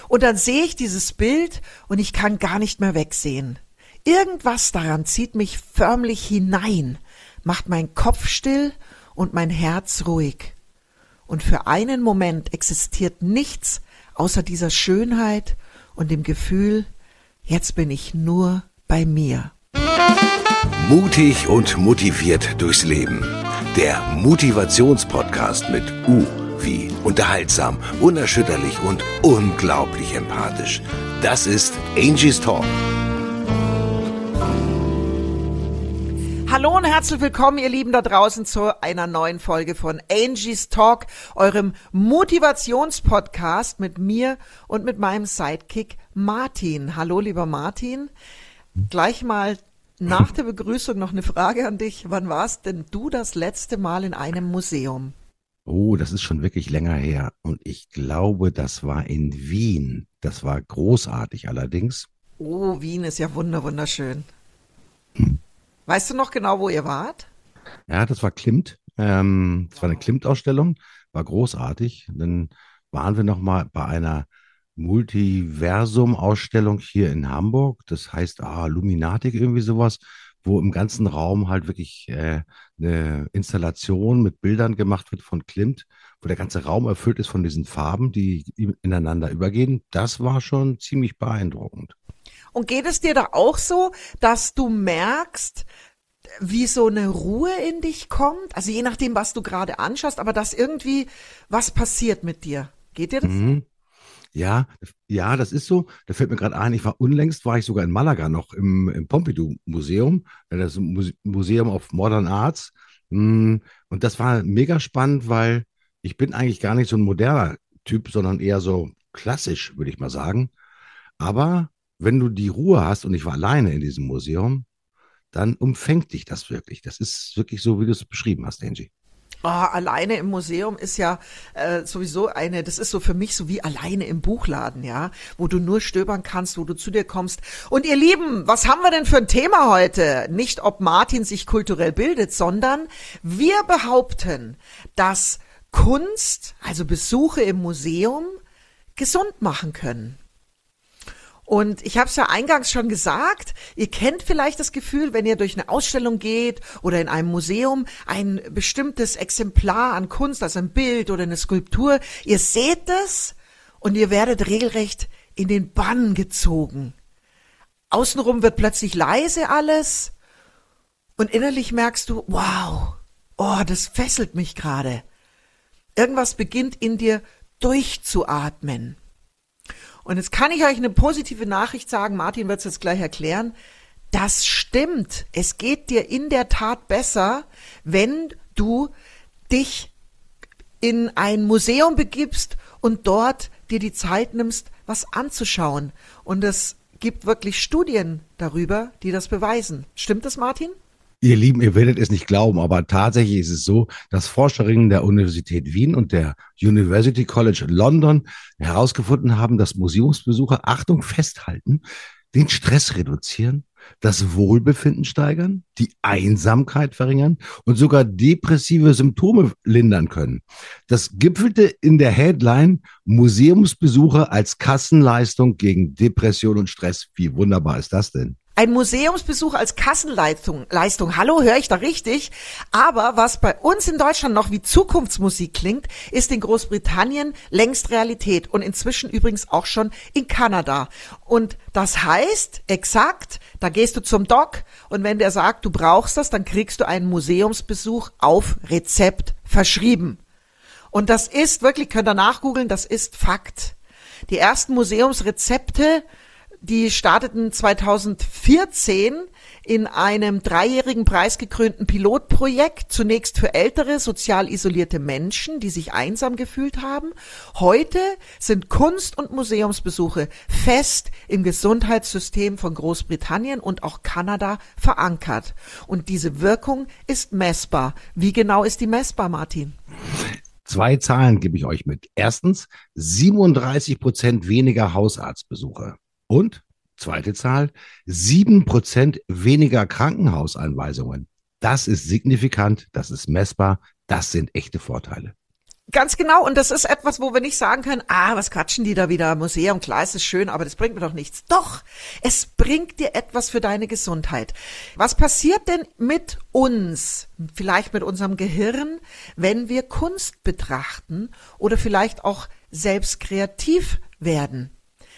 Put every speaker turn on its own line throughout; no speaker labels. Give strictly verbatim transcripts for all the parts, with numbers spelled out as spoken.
Und dann sehe ich dieses Bild und ich kann gar nicht mehr wegsehen. Irgendwas daran zieht mich förmlich hinein, macht meinen Kopf still und mein Herz ruhig. Und für einen Moment existiert nichts außer dieser Schönheit und dem Gefühl, jetzt bin ich nur bei mir.
Mutig und motiviert durchs Leben. Der Motivationspodcast mit U wie unterhaltsam, unerschütterlich und unglaublich empathisch. Das ist Angie's Talk.
Hallo und herzlich willkommen, ihr Lieben da draußen, zu einer neuen Folge von Angie's Talk, eurem Motivationspodcast mit mir und mit meinem Sidekick Martin. Hallo, lieber Martin. Gleich mal nach der Begrüßung noch eine Frage an dich. Wann warst denn du das letzte Mal in einem Museum?
Oh, das ist schon wirklich länger her. Und ich glaube, das war in Wien. Das war großartig allerdings.
Oh, Wien ist ja wunder, wunderschön.
Hm.
Weißt du noch genau, wo ihr wart?
Ja, das war Klimt. Ähm, das war eine Klimt-Ausstellung. War großartig. Dann waren wir noch mal bei einer Multiversum-Ausstellung hier in Hamburg. Das heißt, ah, Luminatik, irgendwie sowas, wo im ganzen Raum halt wirklich äh, eine Installation mit Bildern gemacht wird von Klimt, wo der ganze Raum erfüllt ist von diesen Farben, die ineinander übergehen. Das war schon ziemlich beeindruckend.
Und geht es dir da auch so, dass du merkst, wie so eine Ruhe in dich kommt? Also je nachdem, was du gerade anschaust, aber dass irgendwie was passiert mit dir. Geht dir das?
Mhm. Ja, ja, das ist so. Da fällt mir gerade ein, ich war unlängst, war ich sogar in Malaga noch im, im Pompidou-Museum, das Muse- Museum of Modern Arts. Und das war mega spannend, weil ich bin eigentlich gar nicht so ein moderner Typ, sondern eher so klassisch, würde ich mal sagen. Aber wenn du die Ruhe hast, und ich war alleine in diesem Museum, dann umfängt dich das wirklich. Das ist wirklich so, wie du es beschrieben hast, Angie.
Oh, alleine im Museum ist ja äh, sowieso eine, das ist so für mich so wie alleine im Buchladen, ja, wo du nur stöbern kannst, wo du zu dir kommst. Und ihr Lieben, was haben wir denn für ein Thema heute? Nicht, ob Martin sich kulturell bildet, sondern wir behaupten, dass Kunst, also Besuche im Museum, gesund machen können. Und ich habe es ja eingangs schon gesagt, ihr kennt vielleicht das Gefühl, wenn ihr durch eine Ausstellung geht oder in einem Museum ein bestimmtes Exemplar an Kunst, also ein Bild oder eine Skulptur, ihr seht das und ihr werdet regelrecht in den Bann gezogen. Außenrum wird plötzlich leise alles und innerlich merkst du, wow, oh, das fesselt mich gerade. Irgendwas beginnt in dir durchzuatmen. Und jetzt kann ich euch eine positive Nachricht sagen, Martin wird es jetzt gleich erklären, das stimmt, es geht dir in der Tat besser, wenn du dich in ein Museum begibst und dort dir die Zeit nimmst, was anzuschauen. Und es gibt wirklich Studien darüber, die das beweisen. Stimmt das, Martin?
Ihr Lieben, ihr werdet es nicht glauben, aber tatsächlich ist es so, dass Forscherinnen der Universität Wien und der University College London herausgefunden haben, dass Museumsbesucher, Achtung, festhalten, den Stress reduzieren, das Wohlbefinden steigern, die Einsamkeit verringern und sogar depressive Symptome lindern können. Das gipfelte in der Headline Museumsbesucher als Kassenleistung gegen Depression und Stress. Wie wunderbar ist das denn?
Ein Museumsbesuch als Kassenleistung, Leistung. Hallo, höre ich da richtig? Aber was bei uns in Deutschland noch wie Zukunftsmusik klingt, ist in Großbritannien längst Realität und inzwischen übrigens auch schon in Kanada. Und das heißt, exakt, da gehst du zum Doc und wenn der sagt, du brauchst das, dann kriegst du einen Museumsbesuch auf Rezept verschrieben. Und das ist wirklich, könnt ihr nachgoogeln, das ist Fakt. Die ersten Museumsrezepte, die starteten zweitausendvierzehn in einem dreijährigen preisgekrönten Pilotprojekt, zunächst für ältere, sozial isolierte Menschen, die sich einsam gefühlt haben. Heute sind Kunst- und Museumsbesuche fest im Gesundheitssystem von Großbritannien und auch Kanada verankert. Und diese Wirkung ist messbar. Wie genau ist die messbar, Martin?
Zwei Zahlen gebe ich euch mit. Erstens, siebenunddreißig Prozent weniger Hausarztbesuche. Und, zweite Zahl, sieben Prozent weniger Krankenhauseinweisungen. Das ist signifikant, das ist messbar, das sind echte Vorteile.
Ganz genau, und das ist etwas, wo wir nicht sagen können, ah, was quatschen die da wieder, Museum, klar, es ist schön, aber das bringt mir doch nichts. Doch, es bringt dir etwas für deine Gesundheit. Was passiert denn mit uns, vielleicht mit unserem Gehirn, wenn wir Kunst betrachten oder vielleicht auch selbst kreativ werden?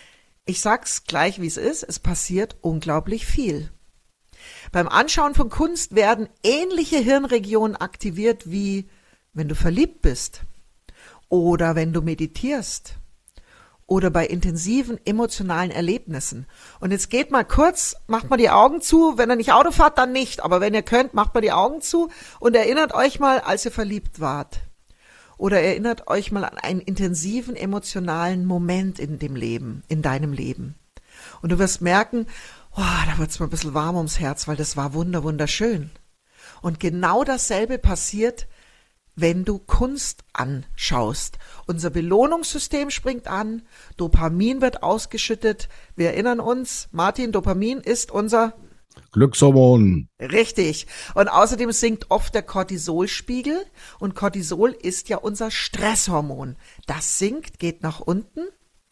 Ich sag's gleich, wie es ist, es passiert unglaublich viel. Beim Anschauen von Kunst werden ähnliche Hirnregionen aktiviert, wie wenn du verliebt bist. Oder wenn du meditierst oder bei intensiven emotionalen Erlebnissen. Und jetzt geht mal kurz, macht mal die Augen zu. Wenn ihr nicht Auto fahrt, dann nicht. Aber wenn ihr könnt, macht mal die Augen zu und erinnert euch mal, als ihr verliebt wart. Oder erinnert euch mal an einen intensiven emotionalen Moment in dem Leben, in deinem Leben. Und du wirst merken, oh, da wird's mir ein bisschen warm ums Herz, weil das war wunder, wunderschön. Und genau dasselbe passiert, wenn du Kunst anschaust. Unser Belohnungssystem springt an, Dopamin wird ausgeschüttet. Wir erinnern uns, Martin, Dopamin ist unser
Glückshormon.
Richtig. Und außerdem sinkt oft der Cortisolspiegel und Cortisol ist ja unser Stresshormon. Das sinkt, geht nach unten.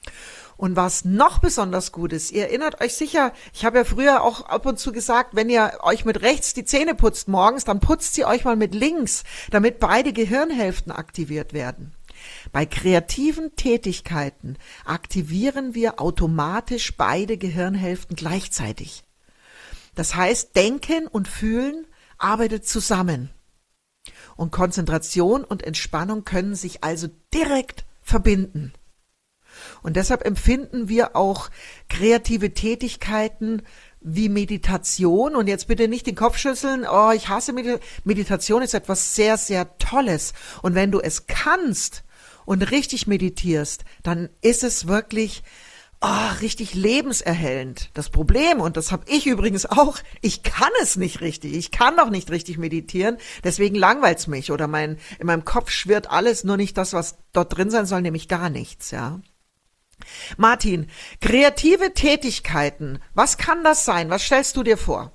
Und was noch besonders gut ist, ihr erinnert euch sicher, ich habe ja früher auch ab und zu gesagt, wenn ihr euch mit rechts die Zähne putzt morgens, dann putzt sie euch mal mit links, damit beide Gehirnhälften aktiviert werden. Bei kreativen Tätigkeiten aktivieren wir automatisch beide Gehirnhälften gleichzeitig. Das heißt, Denken und Fühlen arbeitet zusammen. Und Konzentration und Entspannung können sich also direkt verbinden. Und deshalb empfinden wir auch kreative Tätigkeiten wie Meditation. Und jetzt bitte nicht den Kopf schütteln, oh, ich hasse Meditation. Meditation ist etwas sehr, sehr Tolles. Und wenn du es kannst und richtig meditierst, dann ist es wirklich oh, richtig lebenserhellend. Das Problem, und das habe ich übrigens auch, ich kann es nicht richtig. Ich kann doch nicht richtig meditieren. Deswegen langweilt's mich. Oder mein, in meinem Kopf schwirrt alles, nur nicht das, was dort drin sein soll, nämlich gar nichts, ja. Martin, kreative Tätigkeiten, was kann das sein? Was stellst du dir vor?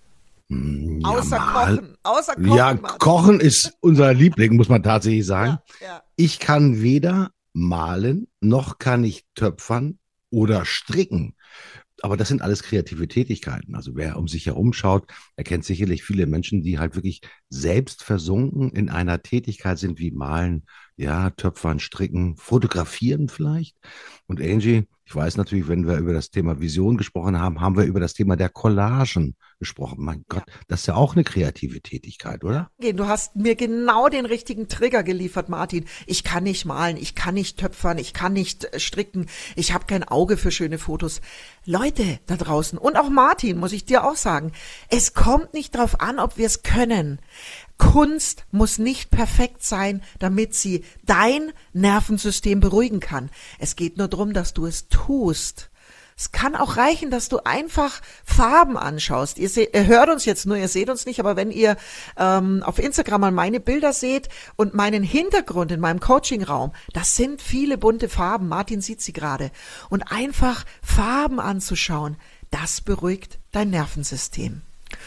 Ja,
außer
mal.
Kochen, außer Kochen.
Ja,
Martin.
Kochen ist unser Liebling, muss man tatsächlich sagen.
Ja, ja.
Ich kann weder malen, noch kann ich töpfern oder stricken. Aber das sind alles kreative Tätigkeiten. Also wer um sich herum schaut, erkennt sicherlich viele Menschen, die halt wirklich selbst versunken in einer Tätigkeit sind, wie malen, ja, töpfern, stricken, fotografieren vielleicht. Und Angie, ich weiß natürlich, wenn wir über das Thema Vision gesprochen haben, haben wir über das Thema der Collagen gesprochen. Mein Gott, das ist ja auch eine kreative Tätigkeit, oder?
Du hast mir genau den richtigen Trigger geliefert, Martin. Ich kann nicht malen, ich kann nicht töpfern, ich kann nicht stricken, ich habe kein Auge für schöne Fotos. Leute da draußen und auch Martin, muss ich dir auch sagen, es kommt nicht drauf an, ob wir es können. Kunst muss nicht perfekt sein, damit sie dein Nervensystem beruhigen kann. Es geht nur darum, dass du es tust. Es kann auch reichen, dass du einfach Farben anschaust. Ihr, seht, ihr hört uns jetzt nur, ihr seht uns nicht, aber wenn ihr ähm, auf Instagram mal meine Bilder seht und meinen Hintergrund in meinem Coachingraum, das sind viele bunte Farben. Martin sieht sie gerade. Und einfach Farben anzuschauen, das beruhigt dein Nervensystem.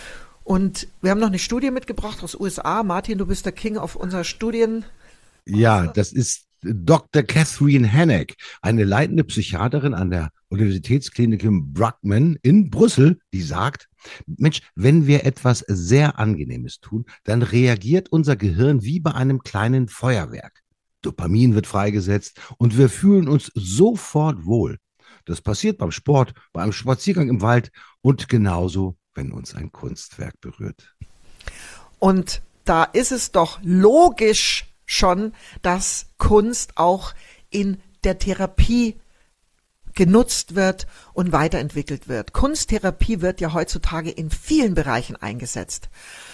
Und wir haben noch eine Studie mitgebracht aus U S A. Martin, du bist der King auf unserer Studien.
Ja, das ist Doktor Catherine Haneck, eine leitende Psychiaterin an der Universitätsklinik Bruckmann in Brüssel, die sagt, Mensch, wenn wir etwas sehr Angenehmes tun, dann reagiert unser Gehirn wie bei einem kleinen Feuerwerk. Dopamin wird freigesetzt und wir fühlen uns sofort wohl. Das passiert beim Sport, bei einem Spaziergang im Wald und genauso, wenn uns ein Kunstwerk berührt.
Und da ist es doch logisch schon, dass Kunst auch in der Therapie genutzt wird und weiterentwickelt wird. Kunsttherapie wird ja heutzutage in vielen Bereichen eingesetzt.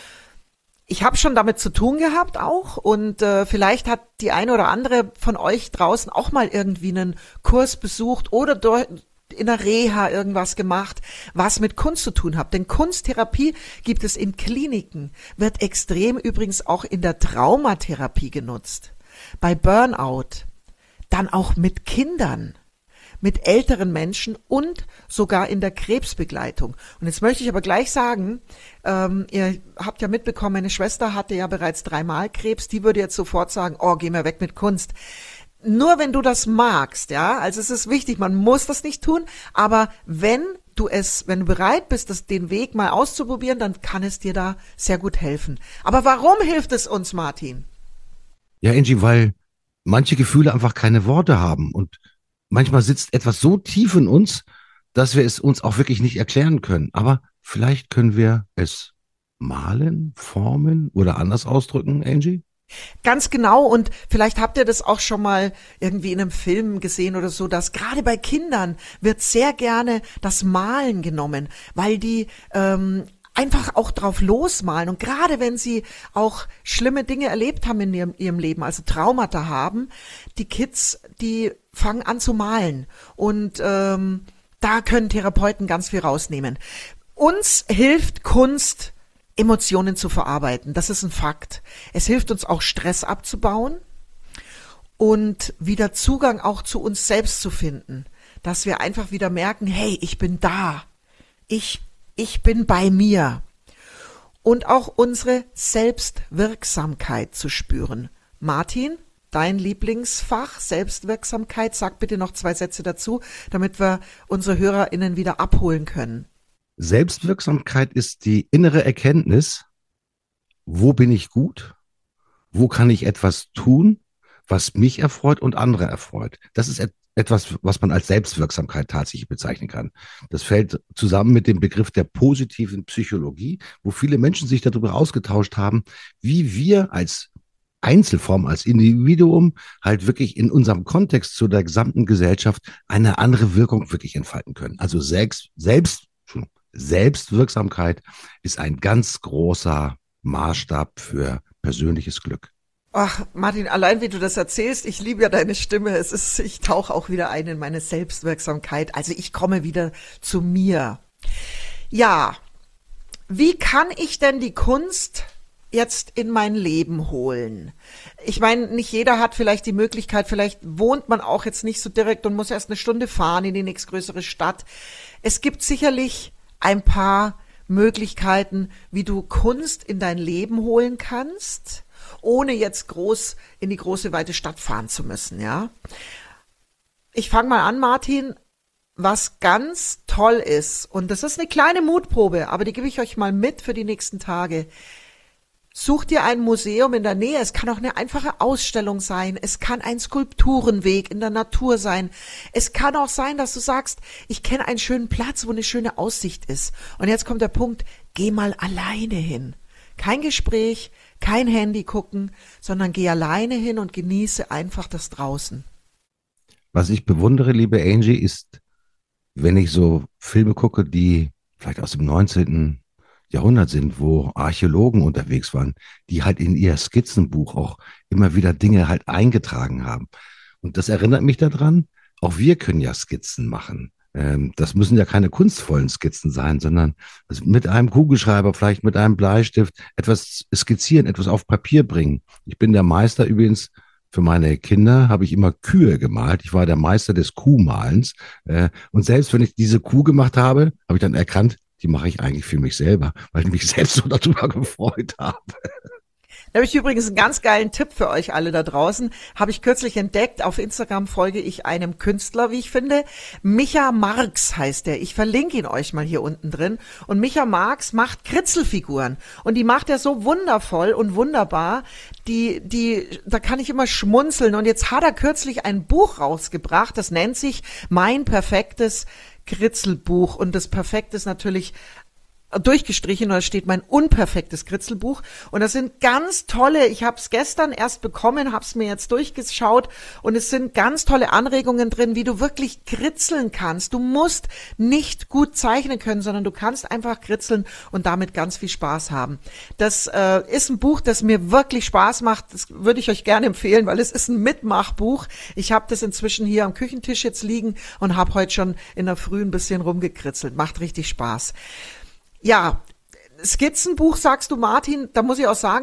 Ich habe schon damit zu tun gehabt auch und äh, vielleicht hat die eine oder andere von euch draußen auch mal irgendwie einen Kurs besucht oder durch in der Reha irgendwas gemacht, was mit Kunst zu tun hat. Denn Kunsttherapie gibt es in Kliniken, wird extrem übrigens auch in der Traumatherapie genutzt. Bei Burnout, dann auch mit Kindern, mit älteren Menschen und sogar in der Krebsbegleitung. Und jetzt möchte ich aber gleich sagen, ähm, ihr habt ja mitbekommen, meine Schwester hatte ja bereits dreimal Krebs, die würde jetzt sofort sagen, oh, geh mir weg mit Kunst. Nur wenn du das magst, ja, also es ist wichtig, man muss das nicht tun, aber wenn du es, wenn du bereit bist, das, den Weg mal auszuprobieren, dann kann es dir da sehr gut helfen. Aber warum hilft es uns, Martin?
Ja, Angie, weil manche Gefühle einfach keine Worte haben und manchmal sitzt etwas so tief in uns, dass wir es uns auch wirklich nicht erklären können. Aber vielleicht können wir es malen, formen oder anders ausdrücken, Angie?
Ganz genau, und vielleicht habt ihr das auch schon mal irgendwie in einem Film gesehen oder so, dass gerade bei Kindern wird sehr gerne das Malen genommen, weil die ähm, einfach auch drauf losmalen, und gerade wenn sie auch schlimme Dinge erlebt haben in ihrem, ihrem Leben, also Traumata haben, die Kids, die fangen an zu malen, und ähm, da können Therapeuten ganz viel rausnehmen. Uns hilft Kunst, Emotionen zu verarbeiten. Das ist ein Fakt. Es hilft uns auch, Stress abzubauen und wieder Zugang auch zu uns selbst zu finden. Dass wir einfach wieder merken, hey, ich bin da. Ich, ich bin bei mir. Und auch unsere Selbstwirksamkeit zu spüren. Martin, dein Lieblingsfach, Selbstwirksamkeit, sag bitte noch zwei Sätze dazu, damit wir unsere HörerInnen wieder abholen können.
Selbstwirksamkeit ist die innere Erkenntnis, wo bin ich gut, wo kann ich etwas tun, was mich erfreut und andere erfreut. Das ist et- etwas, was man als Selbstwirksamkeit tatsächlich bezeichnen kann. Das fällt zusammen mit dem Begriff der positiven Psychologie, wo viele Menschen sich darüber ausgetauscht haben, wie wir als Einzelform, als Individuum halt wirklich in unserem Kontext zu der gesamten Gesellschaft eine andere Wirkung wirklich entfalten können. Also selbst, selbst Selbstwirksamkeit ist ein ganz großer Maßstab für persönliches Glück.
Ach, Martin, allein wie du das erzählst, ich liebe ja deine Stimme. Es ist, ich tauche auch wieder ein in meine Selbstwirksamkeit. Also ich komme wieder zu mir. Ja, wie kann ich denn die Kunst jetzt in mein Leben holen? Ich meine, nicht jeder hat vielleicht die Möglichkeit, vielleicht wohnt man auch jetzt nicht so direkt und muss erst eine Stunde fahren in die nächstgrößere Stadt. Es gibt sicherlich ein paar Möglichkeiten, wie du Kunst in dein Leben holen kannst, ohne jetzt groß in die große, weite Stadt fahren zu müssen, ja. Ich fange mal an, Martin, was ganz toll ist, und das ist eine kleine Mutprobe, aber die gebe ich euch mal mit für die nächsten Tage. Such dir ein Museum in der Nähe. Es kann auch eine einfache Ausstellung sein. Es kann ein Skulpturenweg in der Natur sein. Es kann auch sein, dass du sagst, ich kenne einen schönen Platz, wo eine schöne Aussicht ist. Und jetzt kommt der Punkt, geh mal alleine hin. Kein Gespräch, kein Handy gucken, sondern geh alleine hin und genieße einfach das Draußen.
Was ich bewundere, liebe Angie, ist, wenn ich so Filme gucke, die vielleicht aus dem neunzehnten Jahrhundert sind, wo Archäologen unterwegs waren, die halt in ihr Skizzenbuch auch immer wieder Dinge halt eingetragen haben. Und das erinnert mich daran, auch wir können ja Skizzen machen. Ähm, das müssen ja keine kunstvollen Skizzen sein, sondern also mit einem Kugelschreiber, vielleicht mit einem Bleistift etwas skizzieren, etwas auf Papier bringen. Ich bin der Meister übrigens. Für meine Kinder habe ich immer Kühe gemalt. Ich war der Meister des Kuhmalens. Äh, und selbst wenn ich diese Kuh gemacht habe, habe ich dann erkannt, die mache ich eigentlich für mich selber, weil ich mich selbst so darüber gefreut habe.
Da habe ich übrigens einen ganz geilen Tipp für euch alle da draußen. Habe ich kürzlich entdeckt. Auf Instagram folge ich einem Künstler, wie ich finde. Micha Marx heißt er. Ich verlinke ihn euch mal hier unten drin. Und Micha Marx macht Kritzelfiguren. Und die macht er so wundervoll und wunderbar. Die, die, da kann ich immer schmunzeln. Und jetzt hat er kürzlich ein Buch rausgebracht. Das nennt sich Mein perfektes Kritzelbuch. Und das Perfekte ist natürlich durchgestrichen, und da steht mein unperfektes Kritzelbuch, und das sind ganz tolle, ich habe es gestern erst bekommen, habe es mir jetzt durchgeschaut, und es sind ganz tolle Anregungen drin, wie du wirklich kritzeln kannst. Du musst nicht gut zeichnen können, sondern du kannst einfach kritzeln und damit ganz viel Spaß haben. Das äh, ist ein Buch, das mir wirklich Spaß macht. Das würde ich euch gerne empfehlen, weil es ist ein Mitmachbuch. Ich habe das inzwischen hier am Küchentisch jetzt liegen und habe heute schon in der Früh ein bisschen rumgekritzelt. Macht richtig Spaß. Ja, Skizzenbuch, sagst du, Martin, da muss ich auch sagen,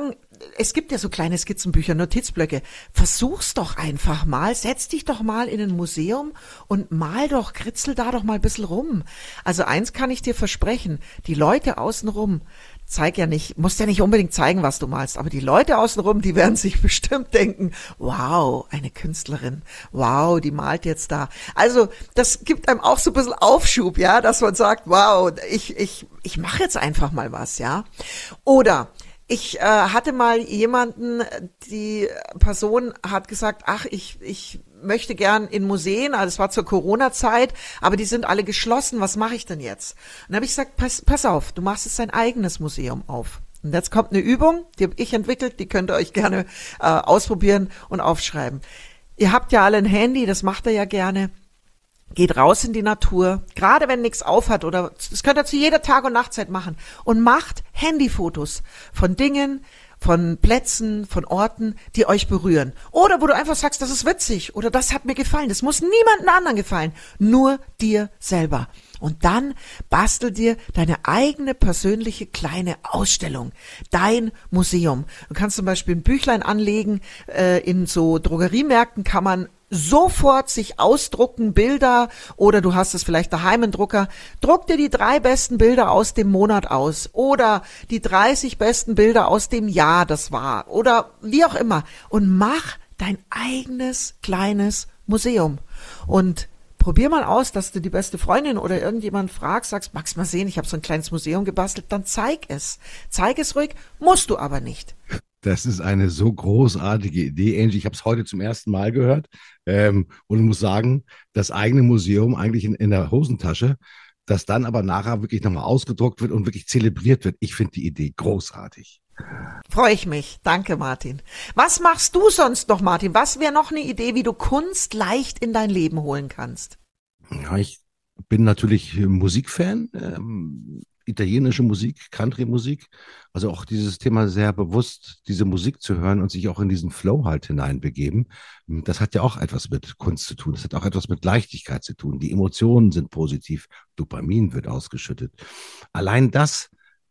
es gibt ja so kleine Skizzenbücher, Notizblöcke. Versuch's doch einfach mal, setz dich doch mal in ein Museum und mal doch, kritzel da doch mal ein bisschen rum. Also eins kann ich dir versprechen, die Leute außenrum, zeig ja nicht, musst ja nicht unbedingt zeigen, was du malst, aber die Leute außenrum, die werden sich bestimmt denken, wow, eine Künstlerin, wow, die malt jetzt da. Also das gibt einem auch so ein bisschen Aufschub, ja, dass man sagt, wow, ich ich ich mache jetzt einfach mal was, ja. Oder ich äh, hatte mal jemanden, die Person hat gesagt, ach, ich ich möchte gern in Museen, also es war zur Corona-Zeit, aber die sind alle geschlossen, was mache ich denn jetzt? Und dann habe ich gesagt, pass, pass auf, du machst jetzt dein eigenes Museum auf. Und jetzt kommt eine Übung, die habe ich entwickelt, die könnt ihr euch gerne äh, ausprobieren und aufschreiben. Ihr habt ja alle ein Handy, das macht ihr ja gerne. Geht raus in die Natur, gerade wenn nichts aufhat oder das könnt ihr zu jeder Tag- und Nachtzeit machen und macht Handyfotos von Dingen, von Plätzen, von Orten, die euch berühren. Oder wo du einfach sagst, das ist witzig oder das hat mir gefallen. Das muss niemandem anderen gefallen, nur dir selber. Und dann bastel dir deine eigene persönliche kleine Ausstellung, dein Museum. Du kannst zum Beispiel ein Büchlein anlegen, äh, in so Drogeriemärkten kann man sofort sich ausdrucken, Bilder, oder du hast es vielleicht daheim einen Drucker, druck dir die drei besten Bilder aus dem Monat aus oder die dreißig besten Bilder aus dem Jahr, das war, oder wie auch immer, und mach dein eigenes kleines Museum. Und probier mal aus, dass du die beste Freundin oder irgendjemand fragst, sagst, magst mal sehen, ich habe so ein kleines Museum gebastelt, dann zeig es. Zeig es ruhig, musst du aber nicht.
Das ist eine so großartige Idee, Angie. Ich habe es heute zum ersten Mal gehört ähm, und muss sagen, das eigene Museum eigentlich in, in der Hosentasche, das dann aber nachher wirklich nochmal ausgedruckt wird und wirklich zelebriert wird. Ich finde die Idee großartig.
Freue ich mich. Danke, Martin. Was machst du sonst noch, Martin? Was wäre noch eine Idee, wie du Kunst leicht in dein Leben holen kannst?
Ja, ich bin natürlich Musikfan, ähm, italienische Musik, Country-Musik. Also auch dieses Thema sehr bewusst, diese Musik zu hören und sich auch in diesen Flow halt hineinbegeben. Das hat ja auch etwas mit Kunst zu tun. Das hat auch etwas mit Leichtigkeit zu tun. Die Emotionen sind positiv. Dopamin wird ausgeschüttet. Allein das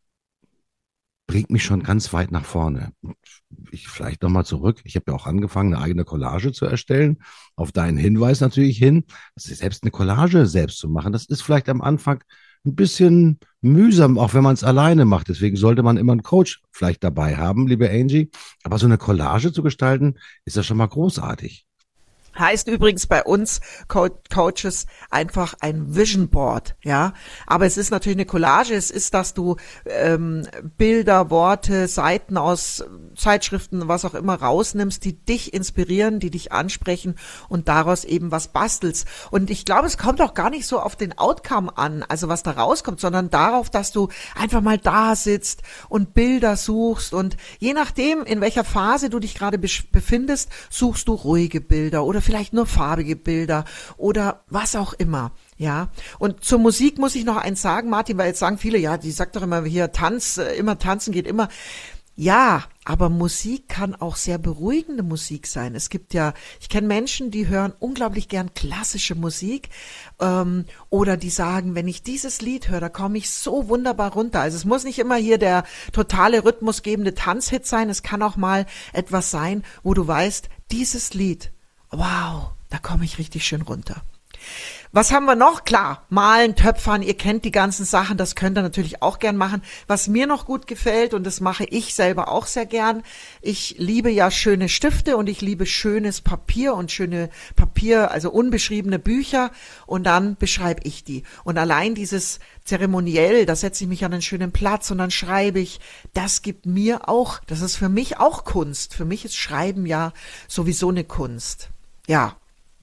bringt mich schon ganz weit nach vorne. Ich vielleicht nochmal zurück. Ich habe ja auch angefangen, eine eigene Collage zu erstellen. Auf deinen Hinweis natürlich hin. Das ist selbst eine Collage selbst zu machen. Das ist vielleicht am Anfang ein bisschen mühsam, auch wenn man es alleine macht. Deswegen sollte man immer einen Coach vielleicht dabei haben, liebe Angie. Aber so eine Collage zu gestalten, ist ja schon mal großartig.
Heißt übrigens bei uns Co- Coaches einfach ein Vision Board, ja. Aber es ist natürlich eine Collage. Es ist, dass du ähm, Bilder, Worte, Seiten aus Zeitschriften, was auch immer rausnimmst, die dich inspirieren, die dich ansprechen und daraus eben was bastelst. Und ich glaube, es kommt auch gar nicht so auf den Outcome an, also was da rauskommt, sondern darauf, dass du einfach mal da sitzt und Bilder suchst. Und je nachdem, in welcher Phase du dich gerade befindest, suchst du ruhige Bilder oder vielleicht nur farbige Bilder oder was auch immer, ja. Und zur Musik muss ich noch eins sagen, Martin, weil jetzt sagen viele, ja, die sagt doch immer hier, Tanz, immer tanzen geht immer. Ja, aber Musik kann auch sehr beruhigende Musik sein. Es gibt ja, ich kenne Menschen, die hören unglaublich gern klassische Musik ähm, oder die sagen, wenn ich dieses Lied höre, da komme ich so wunderbar runter. Also es muss nicht immer hier der totale rhythmusgebende Tanzhit sein. Es kann auch mal etwas sein, wo du weißt, dieses Lied, wow, da komme ich richtig schön runter. Was haben wir noch? Klar, malen, töpfern, ihr kennt die ganzen Sachen, das könnt ihr natürlich auch gern machen. Was mir noch gut gefällt, und das mache ich selber auch sehr gern, ich liebe ja schöne Stifte und ich liebe schönes Papier und schöne Papier, also unbeschriebene Bücher, und dann beschreibe ich die. Und allein dieses Zeremoniell, da setze ich mich an einen schönen Platz und dann schreibe ich, das gibt mir auch, das ist für mich auch Kunst. Für mich ist Schreiben ja sowieso eine Kunst. Ja.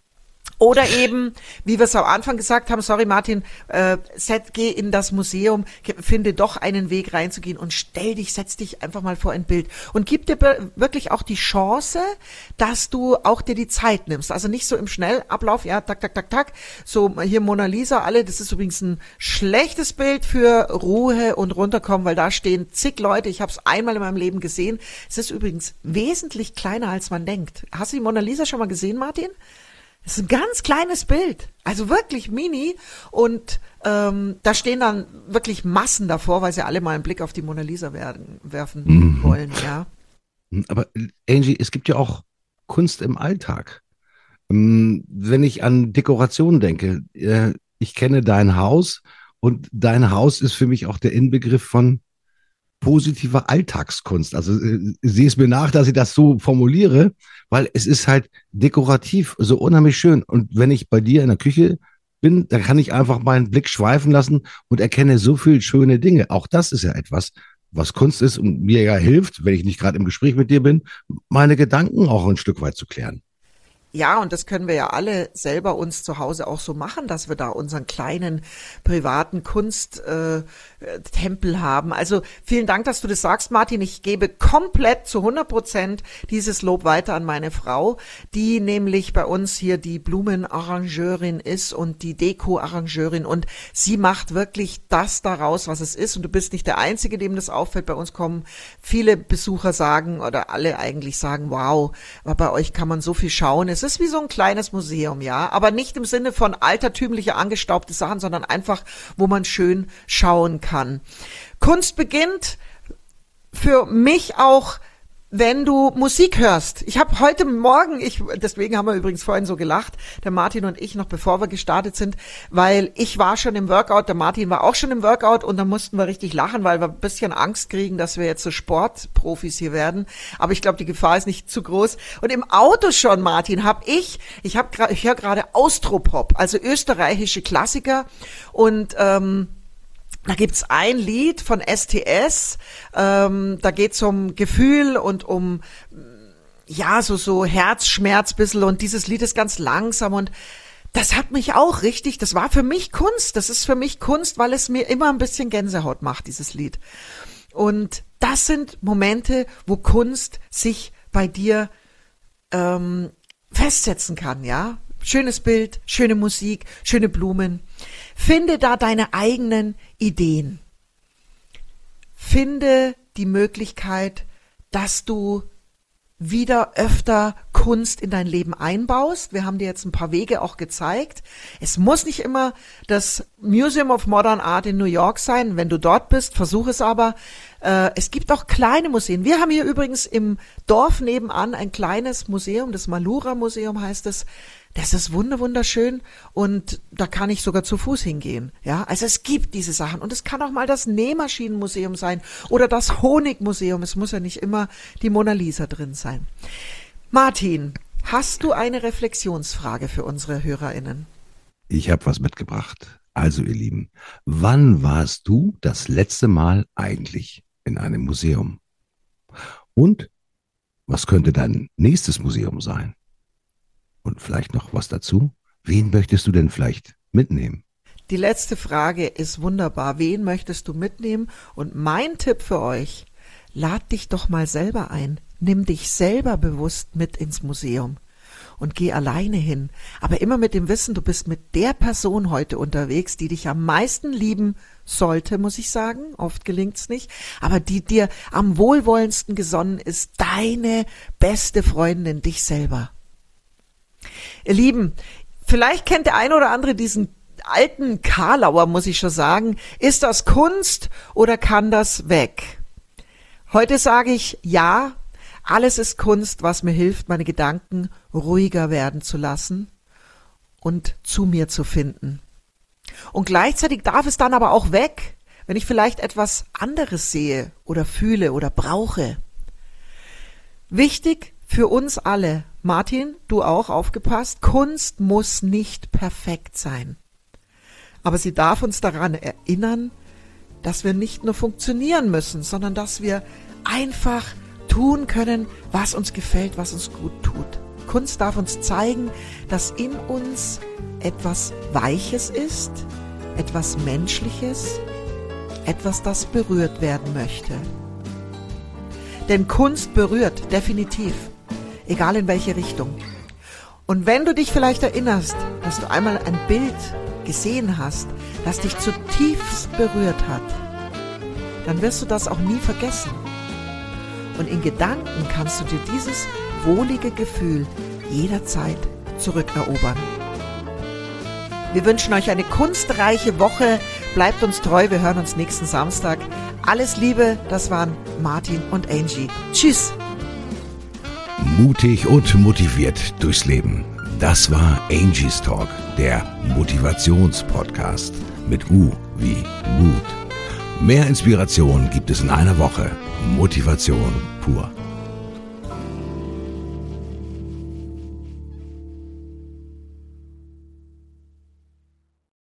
Oder eben, wie wir es am Anfang gesagt haben, sorry Martin, äh, set, geh in das Museum, finde doch einen Weg reinzugehen und stell dich, setz dich einfach mal vor ein Bild und gib dir be- wirklich auch die Chance, dass du auch dir die Zeit nimmst. Also nicht so im Schnellablauf, ja, tak, tak, tak, tak, so hier Mona Lisa, alle, das ist übrigens ein schlechtes Bild für Ruhe und runterkommen, weil da stehen zig Leute, ich habe es einmal in meinem Leben gesehen. Es ist übrigens wesentlich kleiner, als man denkt. Hast du die Mona Lisa schon mal gesehen, Martin? Das ist ein ganz kleines Bild, also wirklich mini, und ähm, da stehen dann wirklich Massen davor, weil sie alle mal einen Blick auf die Mona Lisa werden, werfen
mhm.
wollen, ja.
Aber Angie, es gibt ja auch Kunst im Alltag. Ähm, Wenn ich an Dekoration denke, äh, ich kenne dein Haus und dein Haus ist für mich auch der Inbegriff von positiver Alltagskunst. Also äh, sieh es mir nach, dass ich das so formuliere, weil es ist halt dekorativ so unheimlich schön. Und wenn ich bei dir in der Küche bin, dann kann ich einfach meinen Blick schweifen lassen und erkenne so viel schöne Dinge. Auch das ist ja etwas, was Kunst ist und mir ja hilft, wenn ich nicht gerade im Gespräch mit dir bin, meine Gedanken auch ein Stück weit zu klären.
Ja, und das können wir ja alle selber uns zu Hause auch so machen, dass wir da unseren kleinen privaten Kunsttempel äh, Tempel haben. Also vielen Dank, dass du das sagst, Martin. Ich gebe komplett zu hundert Prozent dieses Lob weiter an meine Frau, die nämlich bei uns hier die Blumenarrangeurin ist und die Deko-Arrangeurin. Und sie macht wirklich das daraus, was es ist. Und du bist nicht der Einzige, dem das auffällt. Bei uns kommen viele Besucher sagen, oder alle eigentlich sagen, wow, aber bei euch kann man so viel schauen. Es ist wie so ein kleines Museum, ja, aber nicht im Sinne von altertümliche, angestaubte Sachen, sondern einfach, wo man schön schauen kann. Kunst beginnt für mich auch, wenn du Musik hörst. Ich habe heute Morgen, ich, deswegen haben wir übrigens vorhin so gelacht, der Martin und ich, noch bevor wir gestartet sind, weil ich war schon im Workout, der Martin war auch schon im Workout und dann mussten wir richtig lachen, weil wir ein bisschen Angst kriegen, dass wir jetzt so Sportprofis hier werden. Aber ich glaube, die Gefahr ist nicht zu groß. Und im Auto schon, Martin, habe ich, ich habe gerade, ich höre gerade Austropop, also österreichische Klassiker und ähm, da gibt's ein Lied von S T S, ähm, da geht's um Gefühl und um, ja, so so Herzschmerz bissl und dieses Lied ist ganz langsam und das hat mich auch richtig, das war für mich Kunst, das ist für mich Kunst, weil es mir immer ein bisschen Gänsehaut macht, dieses Lied. Und das sind Momente, wo Kunst sich bei dir ähm, festsetzen kann, ja. Schönes Bild, schöne Musik, schöne Blumen. Finde da deine eigenen Ideen. Finde die Möglichkeit, dass du wieder öfter Kunst in dein Leben einbaust. Wir haben dir jetzt ein paar Wege auch gezeigt. Es muss nicht immer das Museum of Modern Art in New York sein. Wenn du dort bist, versuch es aber. Äh, es gibt auch kleine Museen. Wir haben hier übrigens im Dorf nebenan ein kleines Museum, das Malura Museum heißt es. Das ist wunderschön und da kann ich sogar zu Fuß hingehen. Ja, also es gibt diese Sachen und es kann auch mal das Nähmaschinenmuseum sein oder das Honigmuseum. Es muss ja nicht immer die Mona Lisa drin sein. Martin, hast du eine Reflexionsfrage für unsere HörerInnen?
Ich habe was mitgebracht. Also ihr Lieben, wann warst du das letzte Mal eigentlich in einem Museum? Und was könnte dein nächstes Museum sein? Und vielleicht noch was dazu. Wen möchtest du denn vielleicht mitnehmen?
Die letzte Frage ist wunderbar. Wen möchtest du mitnehmen? Und mein Tipp für euch, lad dich doch mal selber ein. Nimm dich selber bewusst mit ins Museum und geh alleine hin. Aber immer mit dem Wissen, du bist mit der Person heute unterwegs, die dich am meisten lieben sollte, muss ich sagen. Oft gelingt's nicht. Aber die dir am wohlwollendsten gesonnen ist, deine beste Freundin, dich selber. Ihr Lieben, vielleicht kennt der eine oder andere diesen alten Karlauer, muss ich schon sagen. Ist das Kunst oder kann das weg? Heute sage ich ja, alles ist Kunst, was mir hilft, meine Gedanken ruhiger werden zu lassen und zu mir zu finden. Und gleichzeitig darf es dann aber auch weg, wenn ich vielleicht etwas anderes sehe oder fühle oder brauche. Wichtig für uns alle, Martin, du auch aufgepasst, Kunst muss nicht perfekt sein. Aber sie darf uns daran erinnern, dass wir nicht nur funktionieren müssen, sondern dass wir einfach tun können, was uns gefällt, was uns gut tut. Kunst darf uns zeigen, dass in uns etwas Weiches ist, etwas Menschliches, etwas, das berührt werden möchte. Denn Kunst berührt, definitiv. Egal in welche Richtung. Und wenn du dich vielleicht erinnerst, dass du einmal ein Bild gesehen hast, das dich zutiefst berührt hat, dann wirst du das auch nie vergessen. Und in Gedanken kannst du dir dieses wohlige Gefühl jederzeit zurückerobern. Wir wünschen euch eine kunstreiche Woche. Bleibt uns treu, wir hören uns nächsten Samstag. Alles Liebe, das waren Martin und Angie. Tschüss!
Mutig und motiviert durchs Leben. Das war Angie's Talk, der Motivationspodcast mit U wie Mut. Mehr Inspiration gibt es in einer Woche. Motivation pur.